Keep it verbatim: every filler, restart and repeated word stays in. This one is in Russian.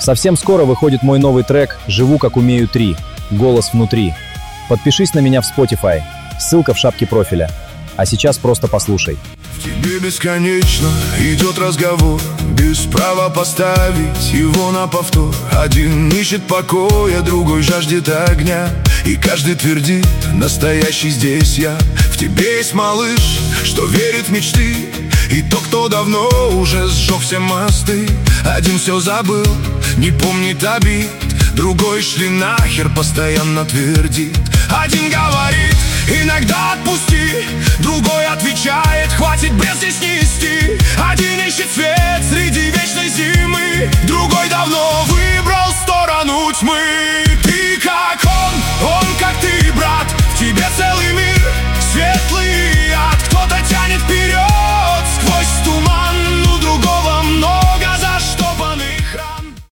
Совсем скоро выходит мой новый трек «Живу как умею три. Голос внутри». Подпишись на меня в Spotify, ссылка в шапке профиля. А сейчас просто послушай. В тебе бесконечно идет разговор, без права поставить его на повтор. Один ищет покоя, другой жаждет огня, и каждый твердит: настоящий здесь я. В тебе есть малыш, что верит в мечты, и тот, кто давно уже сжег все мосты. Один все забыл, не помнит обид, другой шли нахер, постоянно твердит. Один говорит: иногда отпусти, другой отвечает: хватит бред здесь нести. Один ищет свет среди вечной зимы, другой давно выбрал сторону тьмы.